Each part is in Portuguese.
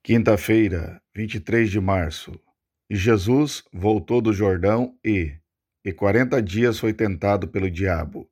Quinta-feira, 23 de março. E Jesus voltou do Jordão e 40 dias foi tentado pelo diabo.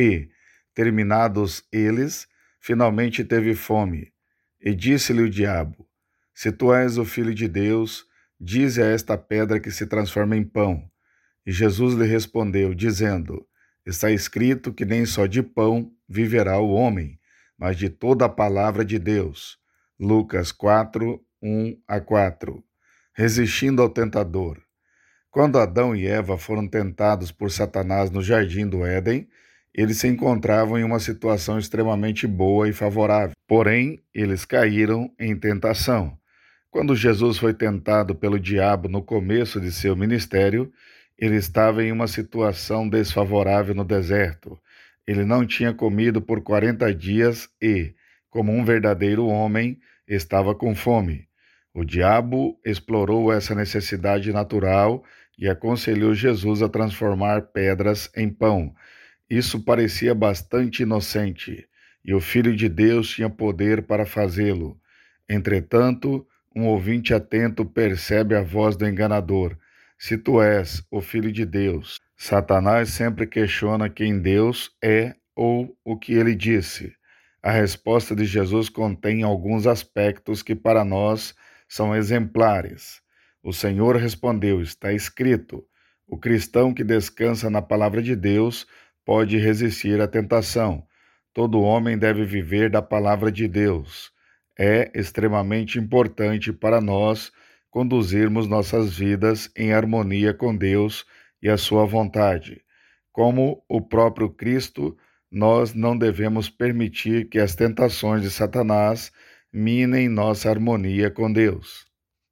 Terminados eles, finalmente teve fome. E disse-lhe o diabo: Se tu és o filho de Deus, dize a esta pedra que se transforma em pão. E Jesus lhe respondeu, dizendo: Está escrito que nem só de pão viverá o homem, mas de toda a palavra de Deus. Lucas 4, 1-4. Resistindo ao tentador. Quando Adão e Eva foram tentados por Satanás no jardim do Éden, eles se encontravam em uma situação extremamente boa e favorável. Porém, eles caíram em tentação. Quando Jesus foi tentado pelo diabo no começo de seu ministério, ele estava em uma situação desfavorável no deserto. Ele não tinha comido por 40 dias e, como um verdadeiro homem, estava com fome. O diabo explorou essa necessidade natural e aconselhou Jesus a transformar pedras em pão. Isso parecia bastante inocente, e o Filho de Deus tinha poder para fazê-lo. Entretanto, um ouvinte atento percebe a voz do enganador. Se tu és o Filho de Deus. Satanás sempre questiona quem Deus é ou o que ele disse. A resposta de Jesus contém alguns aspectos que para nós são exemplares. O Senhor respondeu: Está escrito. O cristão que descansa na palavra de Deus pode resistir à tentação. Todo homem deve viver da palavra de Deus. É extremamente importante para nós conduzirmos nossas vidas em harmonia com Deus e a sua vontade. Como o próprio Cristo, nós não devemos permitir que as tentações de Satanás minem nossa harmonia com Deus.